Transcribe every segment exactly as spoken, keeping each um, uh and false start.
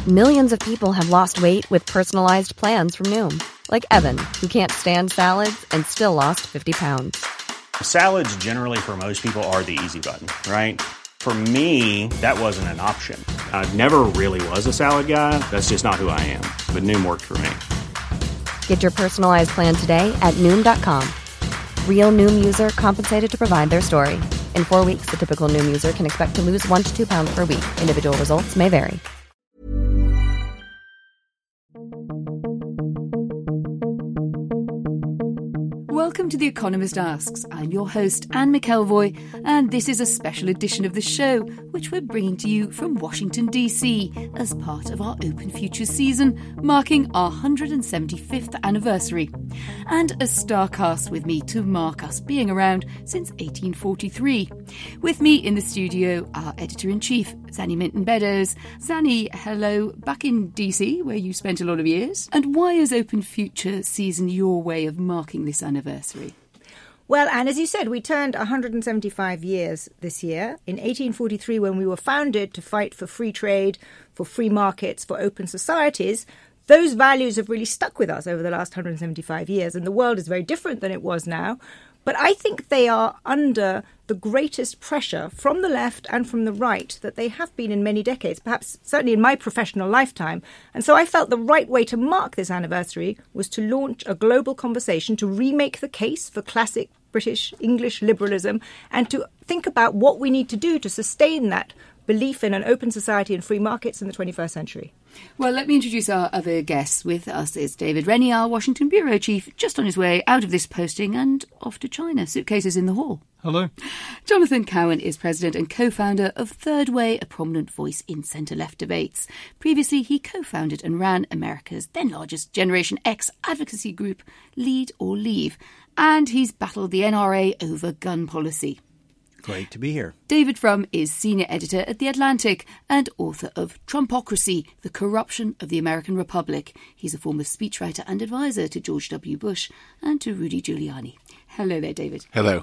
Millions of people have lost weight with personalized plans from Noom. Like Evan, who can't stand salads and still lost fifty pounds. Salads generally for most people are the easy button, right? For me, that wasn't an option. I never really was a salad guy. That's just not who I am. But Noom worked for me. Get your personalized plan today at Noom dot com. Real Noom user compensated to provide their story. In four weeks, the typical Noom user can expect to lose one to two pounds per week. Individual results may vary. Welcome to The Economist Asks. I'm your host, Anne McElvoy, and this is a special edition of the show, which we're bringing to you from Washington, D C, as part of our Open Futures season, marking our one hundred seventy-fifth anniversary. And a star cast with me to mark us being around since eighteen forty-three. With me in the studio, our Editor-in-Chief, Zanny Minton-Beddoes. Zanny, hello, back in D C, where you spent a lot of years. And why is Open Futures season your way of marking this anniversary? Well, and as you said, we turned one hundred seventy-five years this year. In eighteen forty-three, when we were founded to fight for free trade, for free markets, for open societies, those values have really stuck with us over the last one hundred seventy-five years. And the world is very different than it was now. But I think they are under the greatest pressure from the left and from the right that they have been in many decades, perhaps certainly in my professional lifetime. And so I felt the right way to mark this anniversary was to launch a global conversation to remake the case for classic British English liberalism and to think about what we need to do to sustain that belief in an open society and free markets in the twenty-first century. Well, let me introduce our other guests. With us is David Rennie, our Washington Bureau Chief, just on his way out of this posting and off to China. Suitcases in the hall. Hello. Jonathan Cowan is president and co-founder of Third Way, a prominent voice in centre-left debates. Previously, he co-founded and ran America's then largest Generation X advocacy group, Lead or Leave. And he's battled the N R A over gun policy. Great to be here. David Frum is senior editor at The Atlantic and author of Trumpocracy, The Corruption of the American Republic. He's a former speechwriter and advisor to George W. Bush and to Rudy Giuliani. Hello there, David. Hello.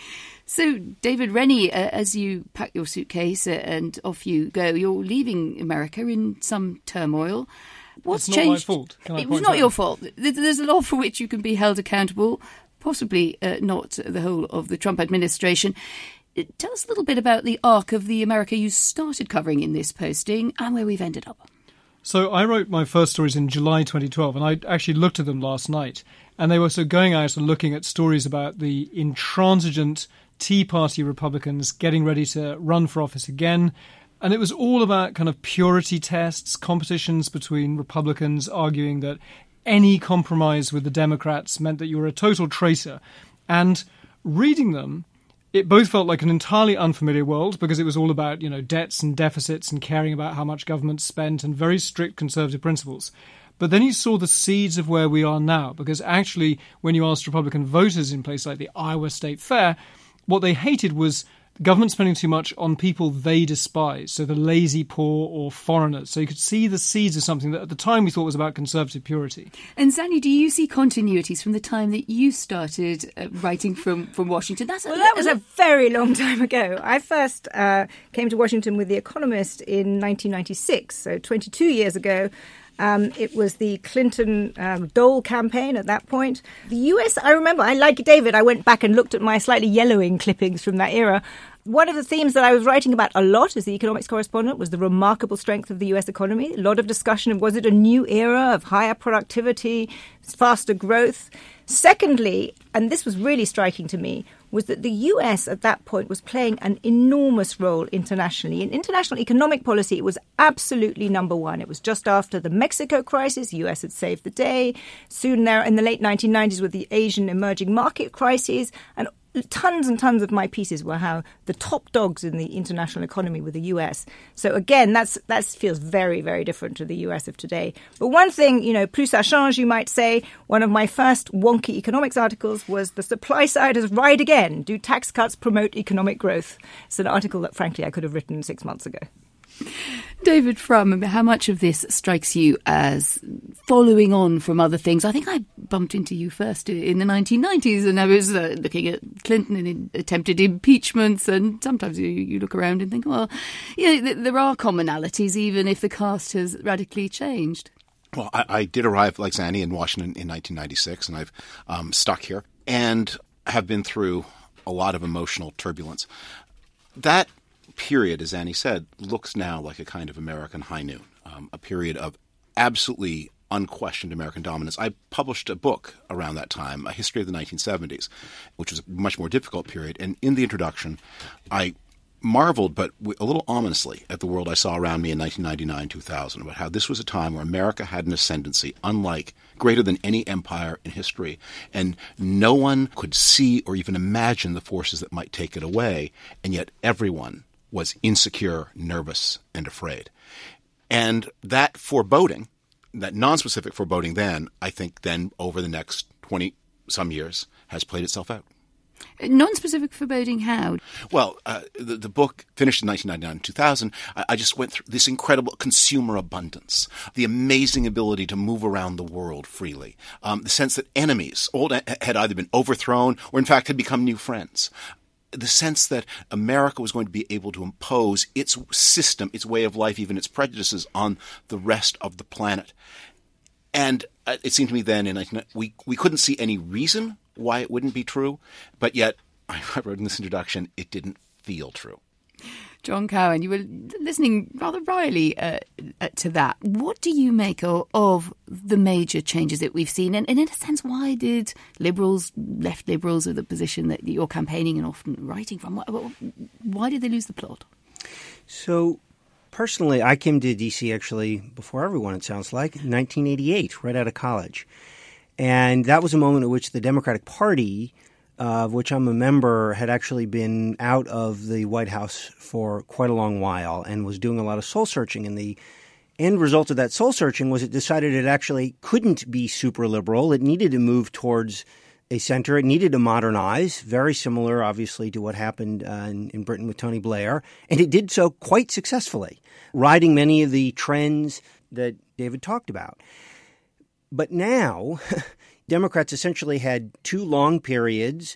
So, David Rennie, uh, as you pack your suitcase uh, and off you go, you're leaving America in some turmoil. What's it's changed? not my fault. Can I it point was not out? your fault. There's a law for which you can be held accountable, possibly uh, not the whole of the Trump administration. Tell us a little bit about the arc of the America you started covering in this posting and where we've ended up. So I wrote my first stories in July twenty twelve, and I actually looked at them last night. And they were so going out and looking at stories about the intransigent Tea Party Republicans getting ready to run for office again. And it was all about kind of purity tests, competitions between Republicans arguing that any compromise with the Democrats meant that you were a total traitor. And reading them, it both felt like an entirely unfamiliar world because it was all about, you know, debts and deficits and caring about how much government spent and very strict conservative principles. But then you saw the seeds of where we are now, because actually when you asked Republican voters in places like the Iowa State Fair, what they hated was government spending too much on people they despise, so the lazy poor or foreigners. So you could see the seeds of something that at the time we thought was about conservative purity. And Zanny, do you see continuities from the time that you started uh, writing from, from Washington? That's Well, that was a very long time ago. I first uh, came to Washington with The Economist in nineteen ninety-six, so twenty-two years ago. Um, it was the Clinton um, Dole campaign at that point. The U S, I remember, I like David, I went back and looked at my slightly yellowing clippings from that era. One of the themes that I was writing about a lot as the economics correspondent was the remarkable strength of the U S economy. A lot of discussion of was it a new era of higher productivity, faster growth. Secondly, and this was really striking to me, was that the U S at that point was playing an enormous role internationally. In international economic policy, it was absolutely number one. It was just after the Mexico crisis. The U S had saved the day. Soon there, in the late nineteen nineties, with the Asian emerging market crises. And tons and tons of my pieces were how the top dogs in the international economy were the U S. So again, that's that feels very, very different to the U S of today. But one thing, you know, plus ça change, you might say, one of my first wonky economics articles was The Supply Side Has Right Again. Do tax cuts promote economic growth? It's an article that, frankly, I could have written six months ago. David Frum, how much of this strikes you as following on from other things? I think I bumped into you first in the nineteen nineties, and I was uh, looking at Clinton and attempted impeachments, and sometimes you, you look around and think, well, yeah, th- there are commonalities, even if the cast has radically changed. Well, I, I did arrive, like Zanny, in Washington in nineteen ninety-six, and I've um, stuck here and have been through a lot of emotional turbulence. That period, as Annie said, looks now like a kind of American high noon, um, a period of absolutely unquestioned American dominance. I published a book around that time, A History of the nineteen seventies, which was a much more difficult period. And in the introduction, I marveled, but a little ominously, at the world I saw around me in nineteen ninety-nine, two thousand, about how this was a time where America had an ascendancy unlike, greater than any empire in history, and no one could see or even imagine the forces that might take it away, and yet everyone was insecure, nervous, and afraid. And that foreboding, that nonspecific foreboding then, I think then over the next twenty-some years has played itself out. Non-specific foreboding how? Well, uh, the, the book finished in nineteen ninety-nine, two thousand. I, I just went through this incredible consumer abundance, the amazing ability to move around the world freely, um, the sense that enemies old had either been overthrown or in fact had become new friends. The sense that America was going to be able to impose its system, its way of life, even its prejudices on the rest of the planet. And it seemed to me then, in we we couldn't see any reason why it wouldn't be true, but yet, I wrote in this introduction, it didn't feel true. John Cowan, you were listening rather wryly uh, to that. What do you make of, of the major changes that we've seen? And, and in a sense, why did Liberals, left Liberals, or the position that you're campaigning and often writing from, why, why did they lose the plot? So, personally, I came to D C actually before everyone, it sounds like, in nineteen eighty-eight, right out of college. And that was a moment at which the Democratic Party, Uh, of which I'm a member, had actually been out of the White House for quite a long while and was doing a lot of soul searching. And the end result of that soul searching was it decided it actually couldn't be super liberal. It needed to move towards a center. It needed to modernize, very similar, obviously, to what happened uh, in, in Britain with Tony Blair. And it did so quite successfully, riding many of the trends that David talked about. But now Democrats essentially had two long periods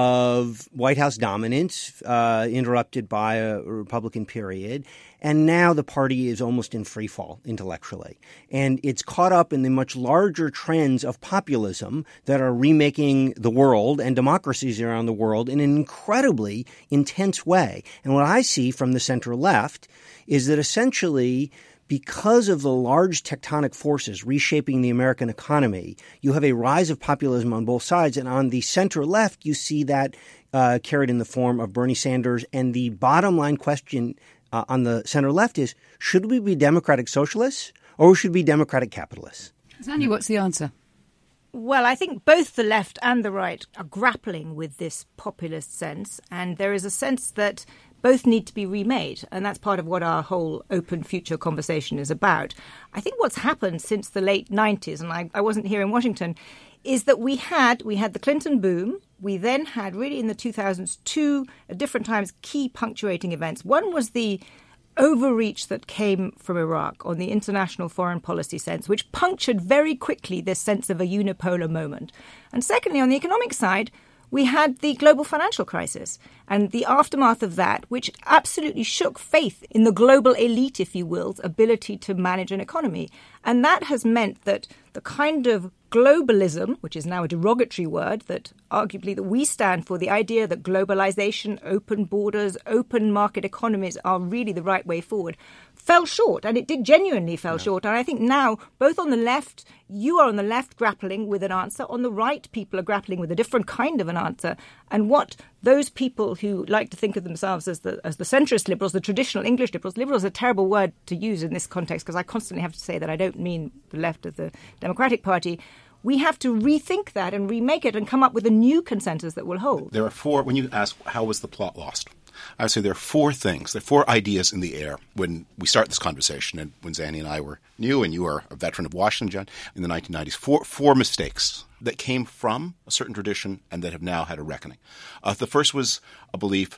of White House dominance, uh, interrupted by a Republican period. And now the party is almost in free fall intellectually. And it's caught up in the much larger trends of populism that are remaking the world and democracies around the world in an incredibly intense way. And what I see from the center left is that essentially, because of the large tectonic forces reshaping the American economy, you have a rise of populism on both sides. And on the center left, you see that uh, carried in the form of Bernie Sanders. And the bottom line question uh, on the center left is, should we be democratic socialists or should we be democratic capitalists? Zanny, what's the answer? Well, I think both the left and the right are grappling with this populist sense. And there is a sense that both need to be remade. And that's part of what our whole open future conversation is about. I think what's happened since the late nineties, and I, I wasn't here in Washington, is that we had we had the Clinton boom. We then had, really in the two thousands, two, at different times, key punctuating events. One was the overreach that came from Iraq on the international foreign policy sense, which punctured very quickly this sense of a unipolar moment. And secondly, on the economic side, we had the global financial crisis and the aftermath of that, which absolutely shook faith in the global elite, if you will, ability to manage an economy. And that has meant that the kind of globalism, which is now a derogatory word, that arguably that we stand for, the idea that globalization, open borders, open market economies are really the right way forward, fell short. And it did genuinely fell yeah. short. And I think now, both on the left, you are on the left grappling with an answer. On the right, people are grappling with a different kind of an answer. And what those people who like to think of themselves as the as the centrist liberals, the traditional English liberals, liberal is a terrible word to use in this context because I constantly have to say that I don't mean the left of the Democratic Party. We have to rethink that and remake it and come up with a new consensus that will hold. There are four, when you ask how was the plot lost, I would say there are four things, there are four ideas in the air when we start this conversation, and when Zanny and I were new, and you are a veteran of Washington, John, in the nineteen nineties, four, four mistakes that came from a certain tradition and that have now had a reckoning. Uh, the first was a belief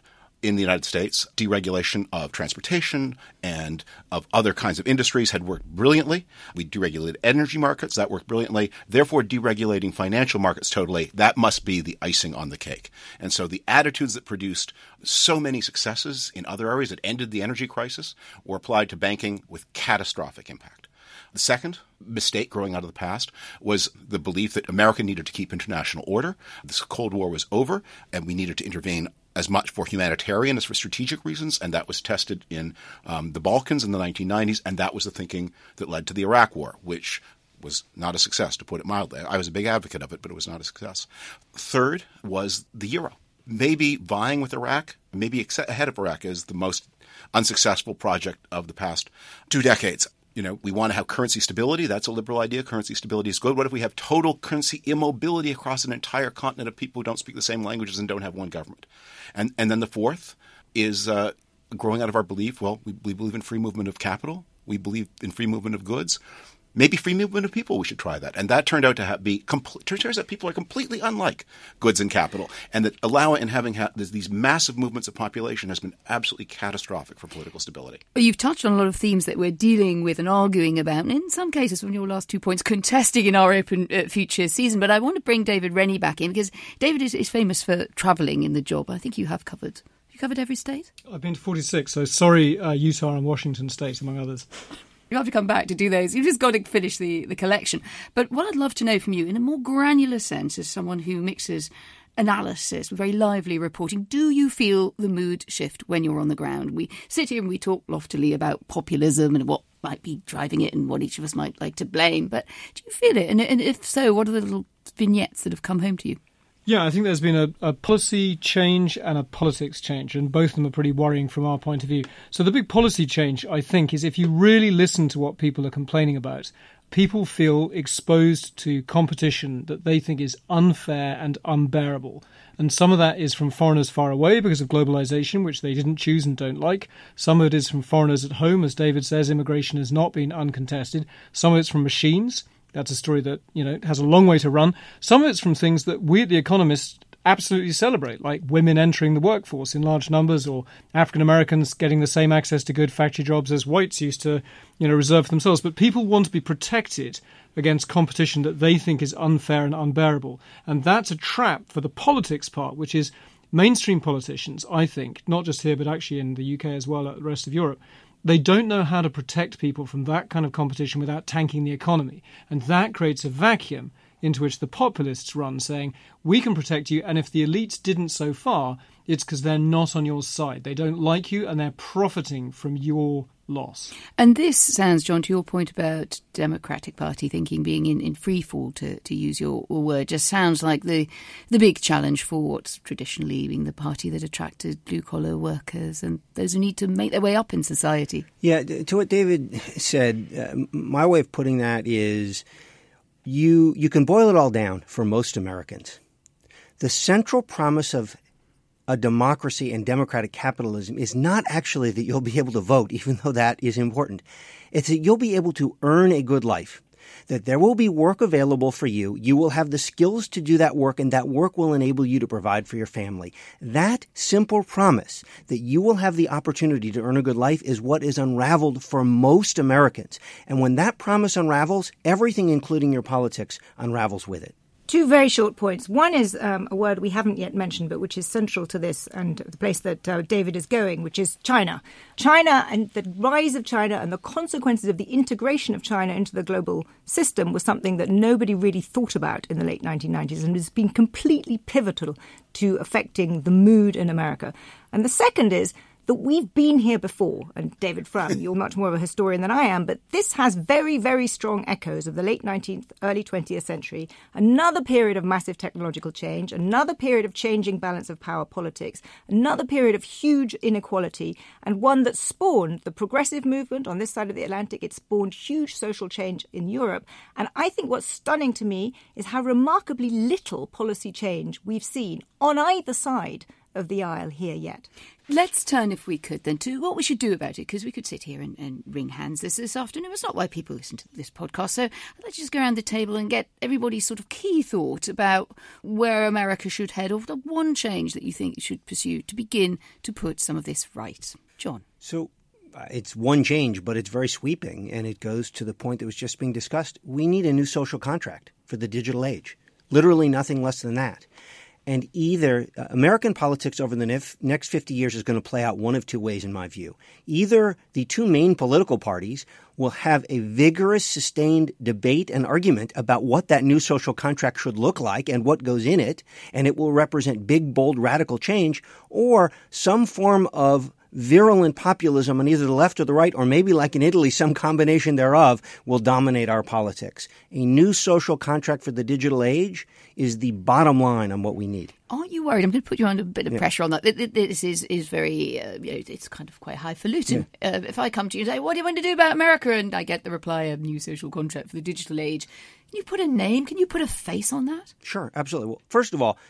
in the United States, deregulation of transportation and of other kinds of industries had worked brilliantly. We deregulated energy markets. That worked brilliantly. Therefore, deregulating financial markets totally, that must be the icing on the cake. And so the attitudes that produced so many successes in other areas that ended the energy crisis were applied to banking with catastrophic impact. The second mistake growing out of the past was the belief that America needed to keep international order. This Cold War was over, and we needed to intervene as much for humanitarian as for strategic reasons, and that was tested in um, the Balkans in the nineteen nineties, and that was the thinking that led to the Iraq War, which was not a success, to put it mildly. I was a big advocate of it, but it was not a success. Third was the euro. Maybe vying with Iraq, maybe ahead of Iraq, is the most unsuccessful project of the past two decades. You know, we want to have currency stability. That's a liberal idea. Currency stability is good. What if we have total currency immobility across an entire continent of people who don't speak the same languages and don't have one government? And and then the fourth is uh, growing out of our belief, well, we, we believe in free movement of capital. We believe in free movement of goods. Maybe free movement of people, we should try that. And that turned out to have, be – turns out people are completely unlike goods and capital. And that allowing and having ha- these massive movements of population has been absolutely catastrophic for political stability. Well, you've touched on a lot of themes that we're dealing with and arguing about, and in some cases, from your last two points, contesting in our Open uh, Future season. But I want to bring David Rennie back in, because David is, is famous for travelling in the job. I think you have covered – you covered every state? I've been to forty-six, so sorry, uh, Utah and Washington State, among others. You have to come back to do those. You've just got to finish the, the collection. But what I'd love to know from you, in a more granular sense, as someone who mixes analysis with very lively reporting, do you feel the mood shift when you're on the ground? We sit here and we talk loftily about populism and what might be driving it and what each of us might like to blame. But do you feel it? And, and if so, what are the little vignettes that have come home to you? Yeah, I think there's been a, a policy change and a politics change, and both of them are pretty worrying from our point of view. So the big policy change, I think, is if you really listen to what people are complaining about, people feel exposed to competition that they think is unfair and unbearable. And some of that is from foreigners far away because of globalization, which they didn't choose and don't like. Some of it is from foreigners at home. As David says, immigration has not been uncontested. Some of it's from machines. That's a story that, you know, has a long way to run. Some of it's from things that we at The Economist absolutely celebrate, like women entering the workforce in large numbers, or African Americans getting the same access to good factory jobs as whites used to, you know, reserve for themselves. But people want to be protected against competition that they think is unfair and unbearable. And that's a trap for the politics part, which is mainstream politicians, I think, not just here, but actually in the U K as well, at the rest of Europe. They don't know how to protect people from that kind of competition without tanking the economy. And that creates a vacuum into which the populists run, saying, we can protect you, and if the elites didn't so far, it's because they're not on your side. They don't like you, and they're profiting from your loss. And this sounds, John, to your point about Democratic Party thinking being in, in free fall, to, to use your, your word, just sounds like the the big challenge for what's traditionally been the party that attracted blue-collar workers and those who need to make their way up in society. Yeah, to what David said, uh, my way of putting that is you you can boil it all down for most Americans. The central promise of a democracy and democratic capitalism is not actually that you'll be able to vote, even though that is important. It's that you'll be able to earn a good life, that there will be work available for you. You will have the skills to do that work, and that work will enable you to provide for your family. That simple promise that you will have the opportunity to earn a good life is what is unraveled for most Americans. And when that promise unravels, everything, including your politics, unravels with it. Two very short points. One is um, a word we haven't yet mentioned, but which is central to this and the place that uh, David is going, which is China. China and the rise of China and the consequences of the integration of China into the global system was something that nobody really thought about in the late nineteen nineties and has been completely pivotal to affecting the mood in America. And the second is that we've been here before, and David Frum, you're much more of a historian than I am, but this has very, very strong echoes of the late nineteenth, early twentieth century, another period of massive technological change, another period of changing balance of power politics, another period of huge inequality, and one that spawned the progressive movement on this side of the Atlantic. It spawned huge social change in Europe. And I think what's stunning to me is how remarkably little policy change we've seen on either side of the aisle here yet. Let's turn, if we could, then to what we should do about it, because we could sit here and, and wring hands this, this afternoon. It's not why people listen to this podcast. So let's just go around the table and get everybody's sort of key thought about where America should head, or the one change that you think it should pursue to begin to put some of this right. John. So uh, it's one change, but it's very sweeping, and it goes to the point that was just being discussed. We need a new social contract for the digital age. Literally nothing less than that. And either uh, American politics over the nef- next fifty years is going to play out one of two ways, in my view. Either the two main political parties will have a vigorous, sustained debate and argument about what that new social contract should look like and what goes in it, and it will represent big, bold, radical change, or some form of virulent populism on either the left or the right, or maybe like in Italy, some combination thereof, will dominate our politics. A new social contract for the digital age is the bottom line on what we need. Aren't you worried? I'm going to put you under a bit of Yeah. pressure on that. This is, is very, uh, you know, it's kind of quite highfalutin. Yeah. Uh, if I come to you and say, what do you want to do about America? And I get the reply, a new social contract for the digital age. Can you put a name? Can you put a face on that? Sure, absolutely. Well, first of all,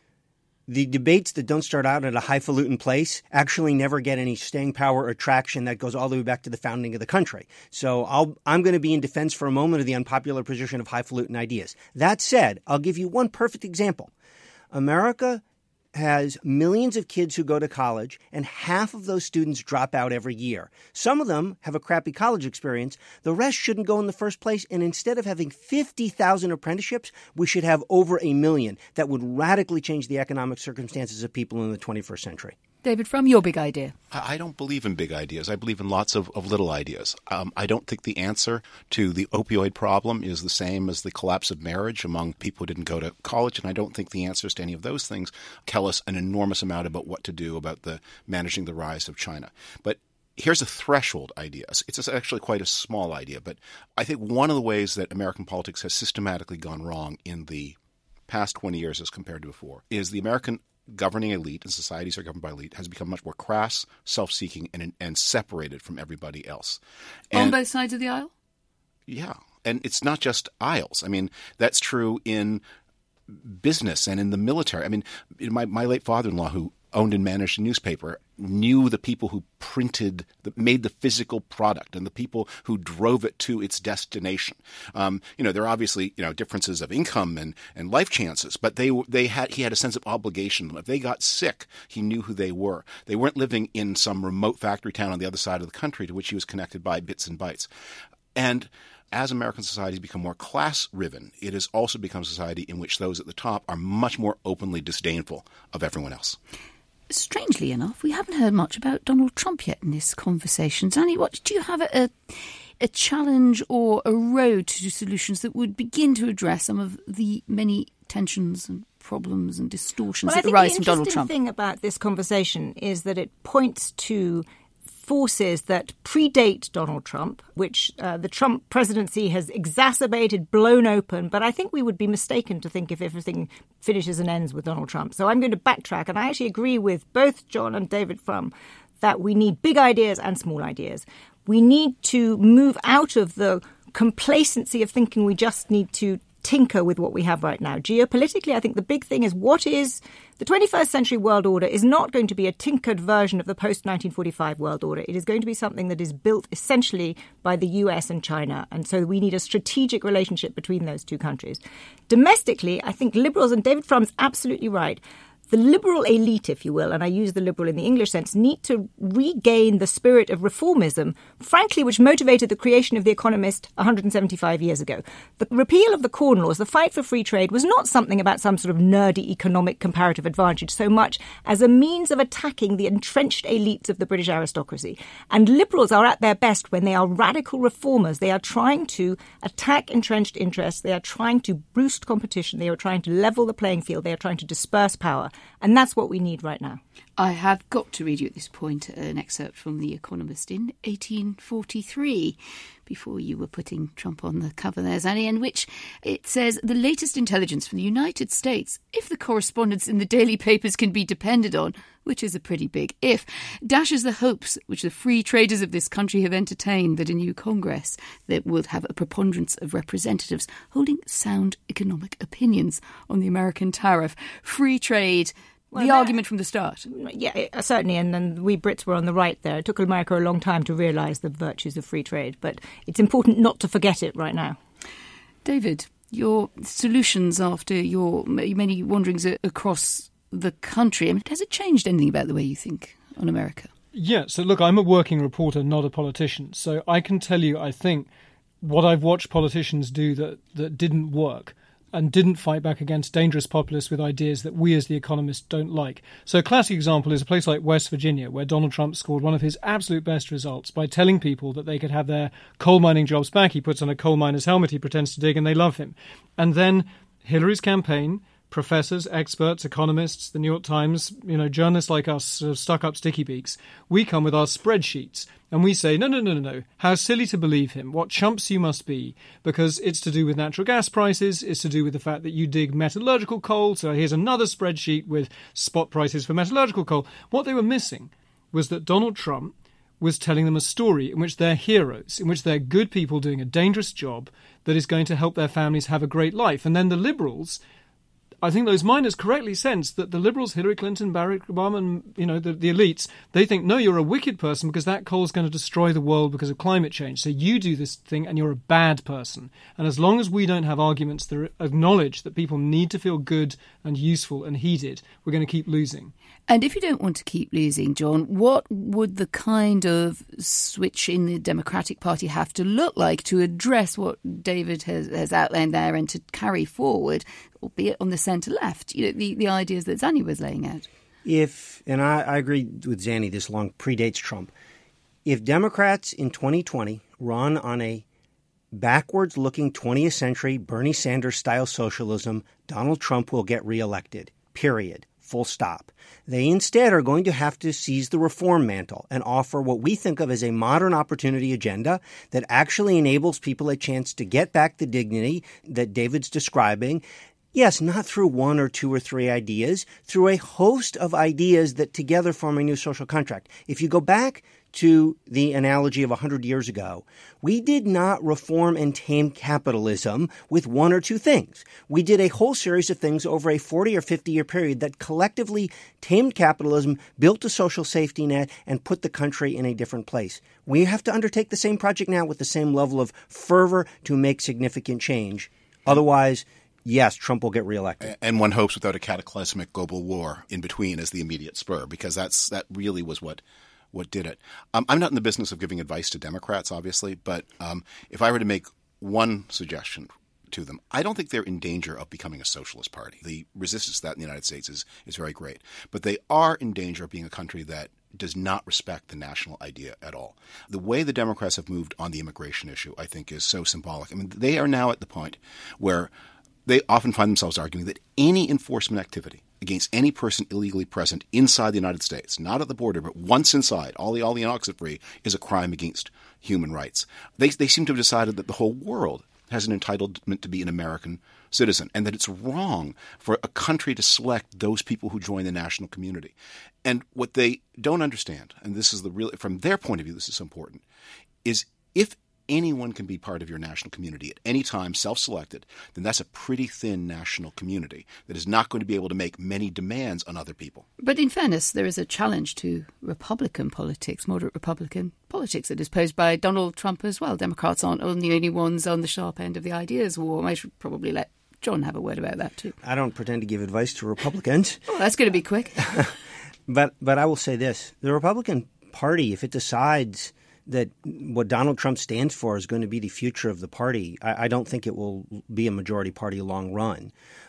the debates that don't start out at a highfalutin place actually never get any staying power or traction that goes all the way back to the founding of the country. So I'll, I'm going to be in defense for a moment of the unpopular position of highfalutin ideas. That said, I'll give you one perfect example. America has millions of kids who go to college, and half of those students drop out every year. Some of them have a crappy college experience. The rest shouldn't go in the first place, and instead of having fifty thousand apprenticeships, we should have over a million. That would radically change the economic circumstances of people in the twenty-first century. David, from your big idea. I don't believe in big ideas. I believe in lots of, of little ideas. Um, I don't think the answer to the opioid problem is the same as the collapse of marriage among people who didn't go to college, and I don't think the answers to any of those things tell us an enormous amount about what to do about the managing the rise of China. But here's a threshold idea. It's actually quite a small idea, but I think one of the ways that American politics has systematically gone wrong in the past twenty years as compared to before is the American governing elite, and societies are governed by elite, has become much more crass, self-seeking, and and separated from everybody else. And, on both sides of the aisle? Yeah. And it's not just aisles. I mean, that's true in business and in the military. I mean, my, my late father-in-law, who owned and managed a newspaper, knew the people who printed, the, made the physical product, and the people who drove it to its destination. Um, you know, there are obviously, you know, differences of income and, and life chances, but they they had he had a sense of obligation. If they got sick, he knew who they were. They weren't living in some remote factory town on the other side of the country to which he was connected by bits and bytes. And as American societies become more class-riven, it has also become a society in which those at the top are much more openly disdainful of everyone else. Strangely enough, we haven't heard much about Donald Trump yet in this conversation. Zanny, what do you have a, a challenge or a road to solutions that would begin to address some of the many tensions and problems and distortions well, that arise from Donald Trump? The Trump? interesting thing about this conversation is that it points to forces that predate Donald Trump, which uh, the Trump presidency has exacerbated, blown open. But I think we would be mistaken to think if everything finishes and ends with Donald Trump. So I'm going to backtrack. And I actually agree with both John and David Frum that we need big ideas and small ideas. We need to move out of the complacency of thinking we just need to tinker with what we have right now. Geopolitically, I think the big thing is what is the twenty-first century world order is not going to be a tinkered version of the post nineteen forty-five world order. It is going to be something that is built essentially by the U S and China. And so we need a strategic relationship between those two countries. Domestically, I think liberals, and David Frum's absolutely right, the liberal elite, if you will, and I use the liberal in the English sense, need to regain the spirit of reformism, frankly, which motivated the creation of The Economist one hundred seventy-five years ago. The repeal of the Corn Laws, the fight for free trade, was not something about some sort of nerdy economic comparative advantage so much as a means of attacking the entrenched elites of the British aristocracy. And liberals are at their best when they are radical reformers. They are trying to attack entrenched interests. They are trying to boost competition. They are trying to level the playing field. They are trying to disperse power. And that's what we need right now. I have got to read you at this point an excerpt from The Economist in eighteen forty-three, before you were putting Trump on the cover there, Zanny, in which it says, the latest intelligence from the United States, if the correspondence in the daily papers can be depended on, which is a pretty big if, dashes the hopes which the free traders of this country have entertained that a new Congress that would have a preponderance of representatives holding sound economic opinions on the American tariff, free trade, the argument from the start. Yeah, certainly, and, and we Brits were on the right there. It took America a long time to realise the virtues of free trade, but it's important not to forget it right now. David, your solutions after your many wanderings across the country, I mean, has it changed anything about the way you think on America? Yeah, so look, I'm a working reporter, not a politician, so I can tell you, I think, what I've watched politicians do that, that didn't work and didn't fight back against dangerous populists with ideas that we as The Economist don't like. So a classic example is a place like West Virginia, where Donald Trump scored one of his absolute best results by telling people that they could have their coal mining jobs back. He puts on a coal miner's helmet, he pretends to dig, and they love him. And then Hillary's campaign, professors, experts, economists, the New York Times, you know, journalists like us, sort of stuck-up sticky beaks, we come with our spreadsheets and we say, no, no, no, no, no, how silly to believe him, what chumps you must be, because it's to do with natural gas prices, it's to do with the fact that you dig metallurgical coal, so here's another spreadsheet with spot prices for metallurgical coal. What they were missing was that Donald Trump was telling them a story in which they're heroes, in which they're good people doing a dangerous job that is going to help their families have a great life. And then the Liberals, I think those miners correctly sense that the Liberals, Hillary Clinton, Barack Obama, and you know the, the elites, they think, no, you're a wicked person because that coal is going to destroy the world because of climate change. So you do this thing and you're a bad person. And as long as we don't have arguments that acknowledge that people need to feel good and useful and heeded, we're going to keep losing. And if you don't want to keep losing, John, what would the kind of switch in the Democratic Party have to look like to address what David has, has outlined there and to carry forward, albeit on the centre-left, you know, the, the ideas that Zanny was laying out? If, and I, I agree with Zanny, this long predates Trump. If Democrats in twenty twenty run on a backwards-looking twentieth century Bernie Sanders-style socialism, Donald Trump will get reelected, period. Full stop. They instead are going to have to seize the reform mantle and offer what we think of as a modern opportunity agenda that actually enables people a chance to get back the dignity that David's describing. Yes, not through one or two or three ideas, through a host of ideas that together form a new social contract. If you go back to the analogy of one hundred years ago, we did not reform and tame capitalism with one or two things. We did a whole series of things over a forty or fifty year period that collectively tamed capitalism, built a social safety net, and put the country in a different place. We have to undertake the same project now with the same level of fervor to make significant change. Otherwise, yes, Trump will get reelected. And one hopes without a cataclysmic global war in between as the immediate spur, because that's that really was what what did it. Um, I'm not in the business of giving advice to Democrats, obviously, but um, if I were to make one suggestion to them, I don't think they're in danger of becoming a socialist party. The resistance to that in the United States is, is very great. But they are in danger of being a country that does not respect the national idea at all. The way the Democrats have moved on the immigration issue, I think, is so symbolic. I mean, they are now at the point where they often find themselves arguing that any enforcement activity against any person illegally present inside the United States, not at the border, but once inside, all the all the exit free, is a crime against human rights. They they seem to have decided that the whole world has an entitlement to be an American citizen, and that it's wrong for a country to select those people who join the national community. And what they don't understand, and this is the real, from their point of view, this is important, is if anyone can be part of your national community at any time, self-selected, then that's a pretty thin national community that is not going to be able to make many demands on other people. But in fairness, there is a challenge to Republican politics, moderate Republican politics, that is posed by Donald Trump as well. Democrats aren't the only ones on the sharp end of the ideas war. I should probably let John have a word about that too. I don't pretend to give advice to Republicans. Oh, that's going to be quick. but but I will say this. The Republican Party, if it decides that what Donald Trump stands for is going to be the future of the party, I, I don't think it will be a majority party long run.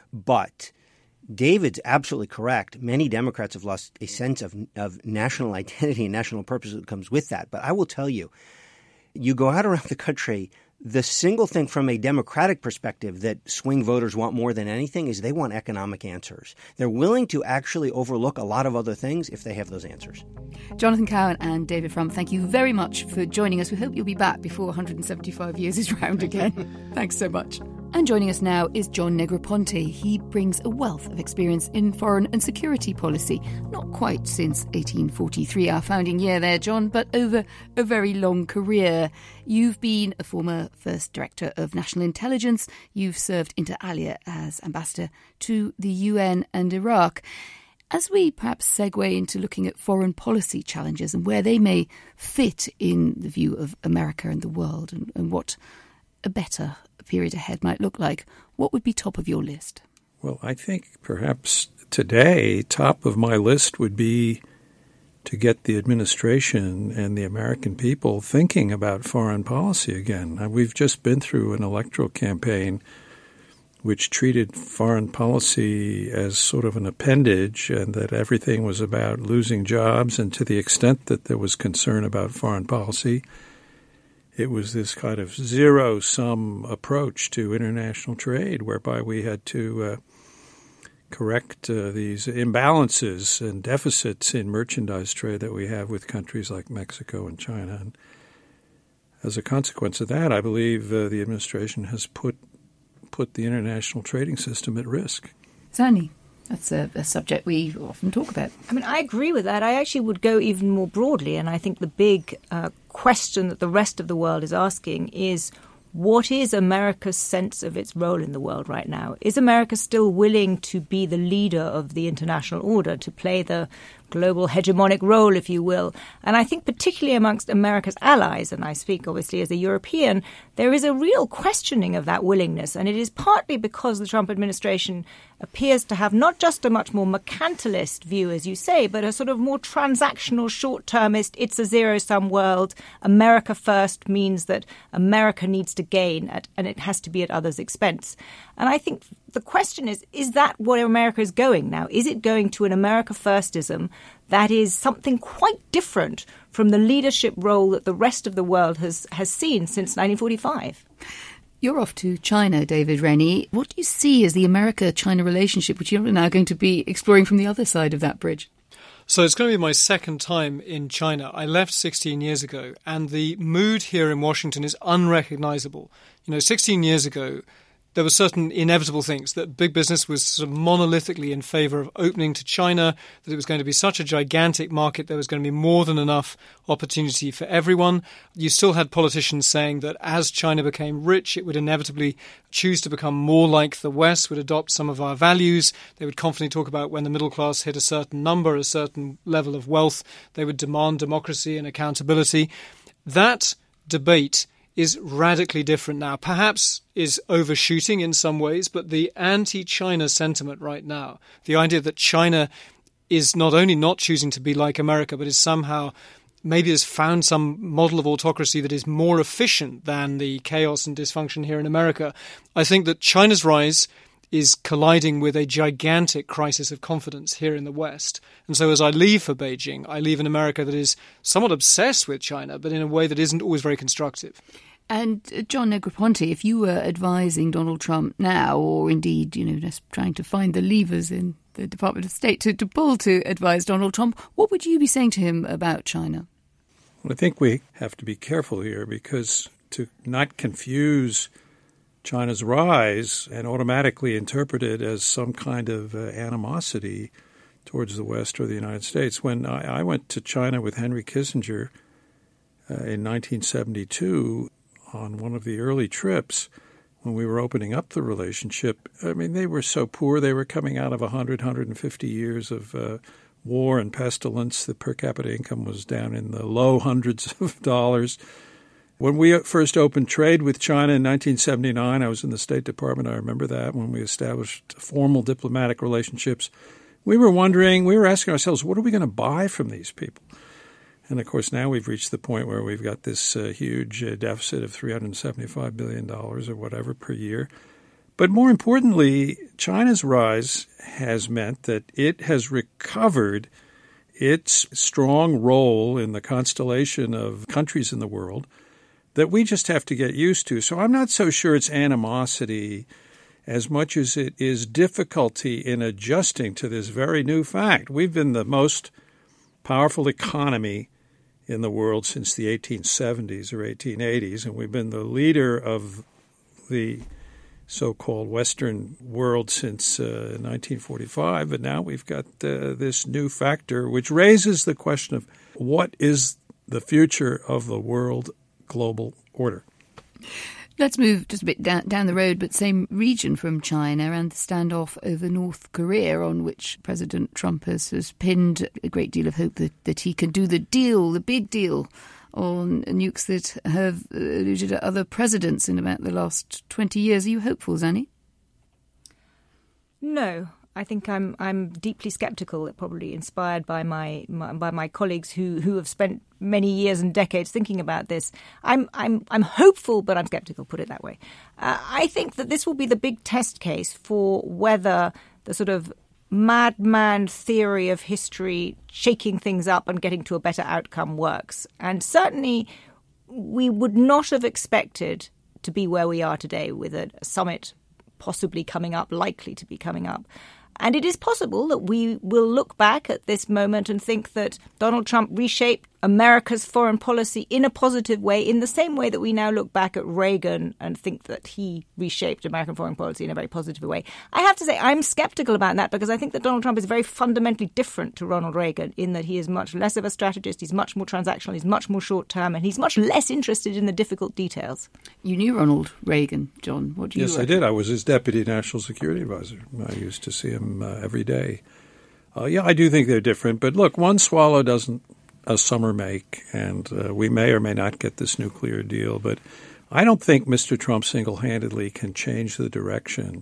But David's absolutely correct. Many Democrats have lost a sense of, of national identity and national purpose that comes with that. But I will tell you, you go out around the country, the single thing from a Democratic perspective that swing voters want more than anything is they want economic answers. They're willing to actually overlook a lot of other things if they have those answers. Jonathan Cowan and David Frum, thank you very much for joining us. We hope you'll be back before one hundred seventy-five years is round again. Thanks so much. And joining us now is John Negroponte. He brings a wealth of experience in foreign and security policy, not quite since eighteen forty-three, our founding year there, John, but over a very long career. You've been a former First Director of National Intelligence. You've served inter alia as ambassador to the U N and Iraq. As we perhaps segue into looking at foreign policy challenges and where they may fit in the view of America and the world, and, and what a better period ahead might look like, what would be top of your list? Well, I think perhaps today, top of my list would be to get the administration and the American people thinking about foreign policy again. Now, we've just been through an electoral campaign which treated foreign policy as sort of an appendage, and that everything was about losing jobs. And to the extent that there was concern about foreign policy, it was this kind of zero-sum approach to international trade, whereby we had to uh, correct uh, these imbalances and deficits in merchandise trade that we have with countries like Mexico and China. And as a consequence of that, I believe uh, the administration has put put the international trading system at risk. Zanny, that's a, a subject we often talk about. I mean, I agree with that. I actually would go even more broadly, and I think the big uh, question that the rest of the world is asking is, what is America's sense of its role in the world right now? Is America still willing to be the leader of the international order, to play the global hegemonic role, if you will? And I think particularly amongst America's allies, and I speak obviously as a European, there is a real questioning of that willingness. And it is partly because the Trump administration appears to have not just a much more mercantilist view, as you say, but a sort of more transactional, short-termist, it's a zero-sum world. America first means that America needs to gain, at, and it has to be at others' expense. And I think the question is, is that where America is going now? Is it going to an America firstism that is something quite different from the leadership role that the rest of the world has, has seen since nineteen forty-five? You're off to China, David Rennie. What do you see as the America-China relationship, which you're now going to be exploring from the other side of that bridge? So it's going to be my second time in China. I left sixteen years ago, and the mood here in Washington is unrecognizable. You know, sixteen years ago, there were certain inevitable things, that big business was sort of monolithically in favor of opening to China, that it was going to be such a gigantic market, there was going to be more than enough opportunity for everyone. You still had politicians saying that as China became rich, it would inevitably choose to become more like the West, would adopt some of our values. They would confidently talk about when the middle class hit a certain number, a certain level of wealth, they would demand democracy and accountability. That debate is radically different now. Perhaps is overshooting in some ways, but the anti-China sentiment right now, the idea that China is not only not choosing to be like America, but is somehow maybe has found some model of autocracy that is more efficient than the chaos and dysfunction here in America. I think that China's rise is colliding with a gigantic crisis of confidence here in the West. And so as I leave for Beijing, I leave an America that is somewhat obsessed with China, but in a way that isn't always very constructive. And uh, John Negroponte, if you were advising Donald Trump now, or indeed, you know, just trying to find the levers in the Department of State to, to pull to advise Donald Trump, what would you be saying to him about China? Well, I think we have to be careful here, because to not confuse China's rise and automatically interpret it as some kind of uh, animosity towards the West or the United States. When I, I went to China with Henry Kissinger uh, in nineteen seventy-two on one of the early trips, when we were opening up the relationship, I mean, they were so poor. They were coming out of one hundred, one hundred fifty years of uh, war and pestilence. The per capita income was down in the low hundreds of dollars. When we first opened trade with China in nineteen seventy-nine, I was in the State Department. I remember that, when we established formal diplomatic relationships. We were wondering, we were asking ourselves, what are we going to buy from these people? And, of course, now we've reached the point where we've got this uh, huge uh, deficit of three hundred seventy-five billion dollars or whatever per year. But more importantly, China's rise has meant that it has recovered its strong role in the constellation of countries in the world that we just have to get used to. So I'm not so sure it's animosity as much as it is difficulty in adjusting to this very new fact. We've been the most powerful economy in the world since the eighteen seventies or eighteen eighties, and we've been the leader of the so-called Western world since uh, nineteen forty-five, but now we've got uh, this new factor which raises the question of what is the future of the world global order. Let's move just a bit down, down the road, but same region from China, and the standoff over North Korea, on which President Trump has, has pinned a great deal of hope that, that he can do the deal, the big deal, on nukes that have alluded to other presidents in about the last twenty years. Are you hopeful, Zanny? No. I think I'm I'm deeply sceptical, probably inspired by my, my by my colleagues who, who have spent many years and decades thinking about this. I'm I'm I'm hopeful, but I'm sceptical. Put it that way. Uh, I think that this will be the big test case for whether the sort of madman theory of history, shaking things up and getting to a better outcome, works. And certainly, we would not have expected to be where we are today with a summit possibly coming up, likely to be coming up. And it is possible that we will look back at this moment and think that Donald Trump reshaped America's foreign policy in a positive way, in the same way that we now look back at Reagan and think that he reshaped American foreign policy in a very positive way. I have to say I'm skeptical about that, because I think that Donald Trump is very fundamentally different to Ronald Reagan in that he is much less of a strategist, he's much more transactional, he's much more short-term, and he's much less interested in the difficult details. You knew Ronald Reagan, John. What do you Yes, reckon? I did. I was his deputy national security advisor. I used to see him uh, every day. Uh, yeah, I do think they're different. But look, one swallow doesn't a summer make, and uh, we may or may not get this nuclear deal. But I don't think Mister Trump single-handedly can change the direction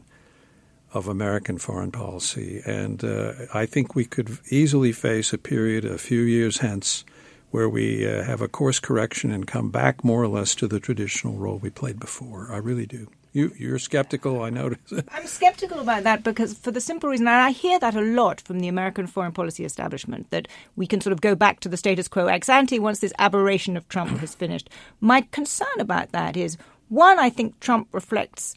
of American foreign policy. And uh, I think we could easily face a period a few years hence where we uh, have a course correction and come back more or less to the traditional role we played before. I really do. You, you're skeptical, I notice. I'm skeptical about that because for the simple reason, and I hear that a lot from the American foreign policy establishment, that we can sort of go back to the status quo ex ante once this aberration of Trump has finished. My concern about that is, one, I think Trump reflects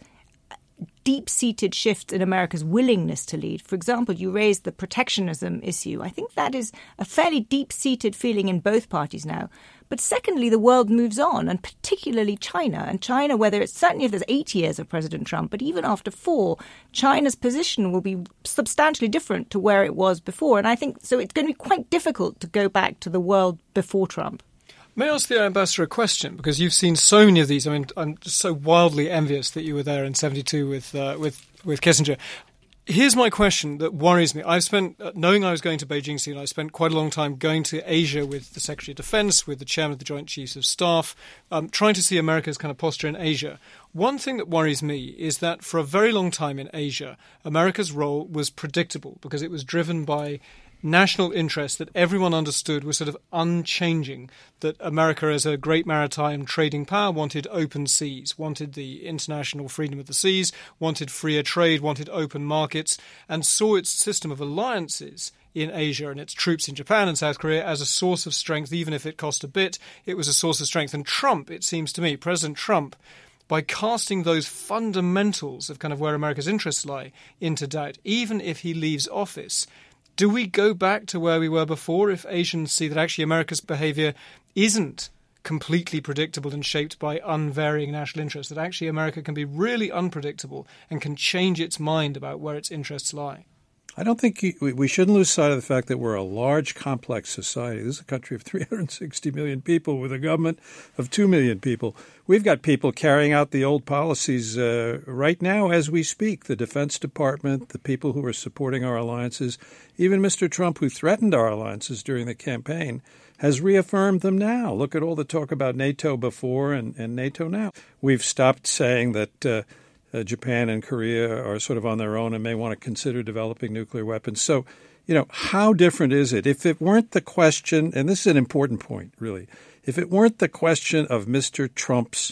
deep-seated shifts in America's willingness to lead. For example, you raised the protectionism issue. I think that is a fairly deep-seated feeling in both parties now. But secondly, the world moves on, and particularly China. And China, whether it's certainly if there's eight years of President Trump, but even after four, China's position will be substantially different to where it was before. And I think so it's going to be quite difficult to go back to the world before Trump. May I ask the Ambassador a question? Because you've seen so many of these. I mean, I'm just so wildly envious that you were there in seventy-two with uh, with with Kissinger. Here's my question that worries me. I've spent, uh, knowing I was going to Beijing soon, I spent quite a long time going to Asia with the Secretary of Defense, with the Chairman of the Joint Chiefs of Staff, um, trying to see America's kind of posture in Asia. One thing that worries me is that for a very long time in Asia, America's role was predictable because it was driven by national interest that everyone understood was sort of unchanging, that America as a great maritime trading power wanted open seas, wanted the international freedom of the seas, wanted freer trade, wanted open markets, and saw its system of alliances in Asia and its troops in Japan and South Korea as a source of strength. Even if it cost a bit, it was a source of strength. And Trump, it seems to me, President Trump, by casting those fundamentals of kind of where America's interests lie into doubt, even if he leaves office, do we go back to where we were before if Asians see that actually America's behaviour isn't completely predictable and shaped by unvarying national interests, that actually America can be really unpredictable and can change its mind about where its interests lie? I don't think you, we shouldn't lose sight of the fact that we're a large, complex society. This is a country of three hundred sixty million people with a government of two million people. We've got people carrying out the old policies uh, right now as we speak. The Defense Department, the people who are supporting our alliances, even Mister Trump, who threatened our alliances during the campaign, has reaffirmed them now. Look at all the talk about NATO before and, and NATO now. We've stopped saying that uh, Uh, Japan and Korea are sort of on their own and may want to consider developing nuclear weapons. So, you know, how different is it? If it weren't the question, and this is an important point, really, if it weren't the question of Mister Trump's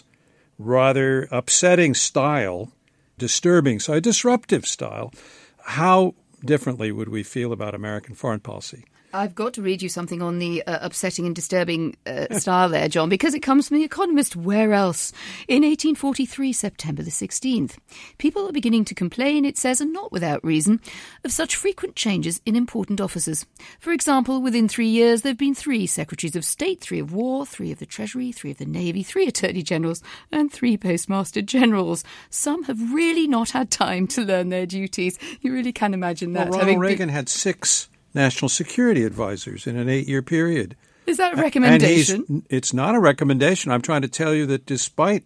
rather upsetting style, disturbing, so a disruptive style, how differently would we feel about American foreign policy? I've got to read you something on the uh, upsetting and disturbing uh, style there, John, because it comes from The Economist. Where else? In eighteen forty-three, September the sixteenth. People are beginning to complain, it says, and not without reason, of such frequent changes in important offices. For example, within three years, there have been three Secretaries of State, three of War, three of the Treasury, three of the Navy, three Attorney Generals, and three Postmaster Generals. Some have really not had time to learn their duties. You really can imagine that. Well, Ronald Reagan been... had six national security advisors in an eight-year period. Is that a recommendation? And he's, it's not a recommendation. I'm trying to tell you that despite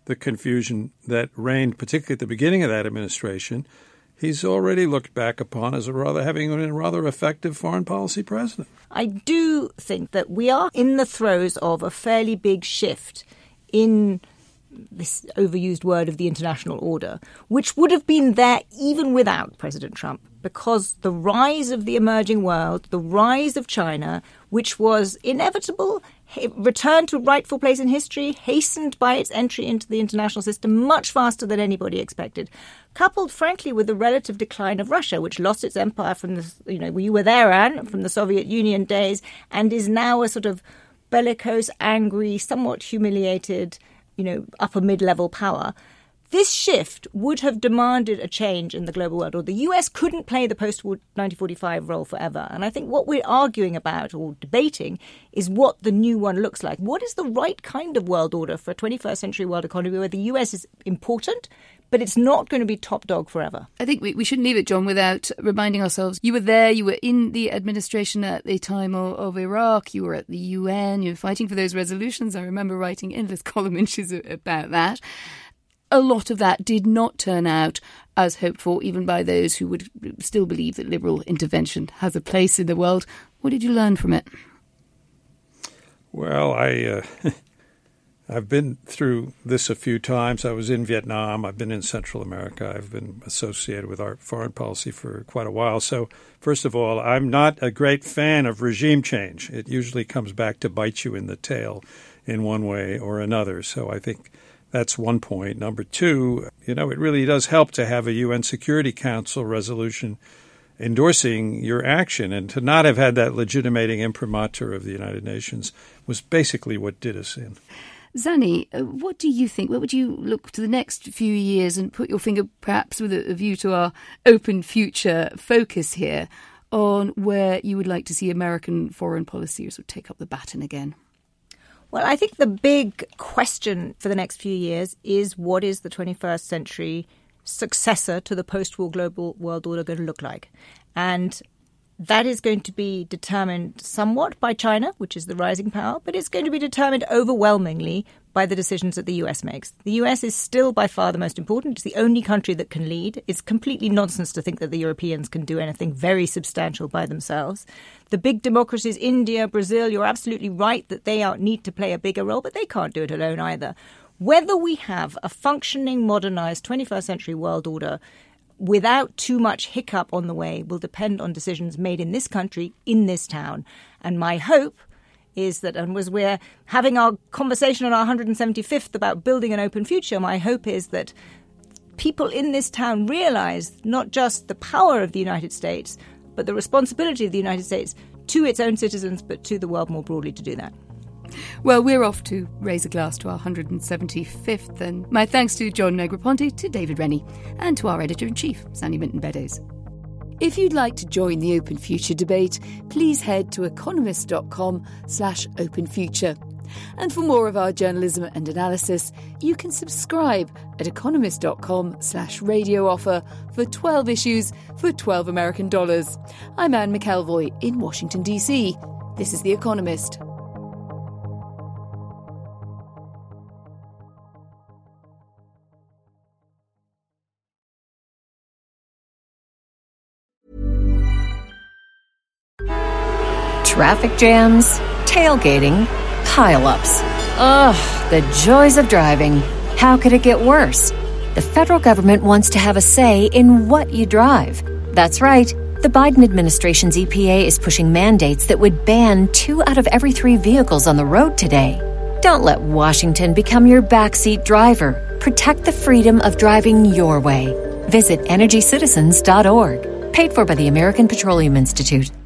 the confusion that reigned, particularly at the beginning of that administration, he's already looked back upon as a rather having been a rather effective foreign policy president. I do think that we are in the throes of a fairly big shift in this overused word of the international order, which would have been there even without President Trump, because the rise of the emerging world, the rise of China, which was inevitable, returned to rightful place in history, hastened by its entry into the international system much faster than anybody expected, coupled, frankly, with the relative decline of Russia, which lost its empire from the, you know, you were there, Anne, from the Soviet Union days, and is now a sort of bellicose, angry, somewhat humiliated, you know, upper mid-level power. This shift would have demanded a change in the global world, or the U S couldn't play the post-war nineteen forty-five role forever. And I think what we're arguing about or debating is what the new one looks like. What is the right kind of world order for a twenty-first century world economy where the U S is important, but it's not going to be top dog forever? I think we, we shouldn't leave it, John, without reminding ourselves you were there, you were in the administration at the time of, of Iraq, you were at the U N, you were fighting for those resolutions. I remember writing endless column inches about that. A lot of that did not turn out as hoped for, even by those who would still believe that liberal intervention has a place in the world. What did you learn from it? Well, I, uh, I've been through this a few times. I was in Vietnam. I've been in Central America. I've been associated with our foreign policy for quite a while. So, first of all, I'm not a great fan of regime change. It usually comes back to bite you in the tail in one way or another. So I think that's one point. Number two, you know, it really does help to have a U N Security Council resolution endorsing your action. And to not have had that legitimating imprimatur of the United Nations was basically what did us in. Zanny, what do you think? Where would you look to the next few years and put your finger perhaps with a view to our open future focus here on where you would like to see American foreign policy sort of take up the baton again? Well, I think the big question for the next few years is what is the twenty-first century successor to the post-war global world order going to look like? And that is going to be determined somewhat by China, which is the rising power, but it's going to be determined overwhelmingly by the decisions that the U S makes. The U S is still by far the most important. It's the only country that can lead. It's completely nonsense to think that the Europeans can do anything very substantial by themselves. The big democracies, India, Brazil, you're absolutely right that they are, need to play a bigger role, but they can't do it alone either. Whether we have a functioning, modernized twenty-first century world order without too much hiccup on the way will depend on decisions made in this country, in this town. And my hope is that, and as we're having our conversation on our one hundred seventy-fifth about building an open future, my hope is that people in this town realize not just the power of the United States, but the responsibility of the United States to its own citizens, but to the world more broadly to do that. Well, we're off to raise a glass to our one hundred seventy-fifth, and my thanks to John Negroponte, to David Rennie, and to our Editor-in-Chief, Sandy Minton-Beddoes. If you'd like to join the Open Future debate, please head to economist.com slash open future. And for more of our journalism and analysis, you can subscribe at economist.com slash radio offer for twelve issues for twelve American dollars. I'm Anne McElvoy in Washington, D C. This is The Economist. Traffic jams, tailgating, pile-ups. Ugh, the joys of driving. How could it get worse? The federal government wants to have a say in what you drive. That's right. The Biden administration's E P A is pushing mandates that would ban two out of every three vehicles on the road today. Don't let Washington become your backseat driver. Protect the freedom of driving your way. Visit energy citizens dot org. Paid for by the American Petroleum Institute.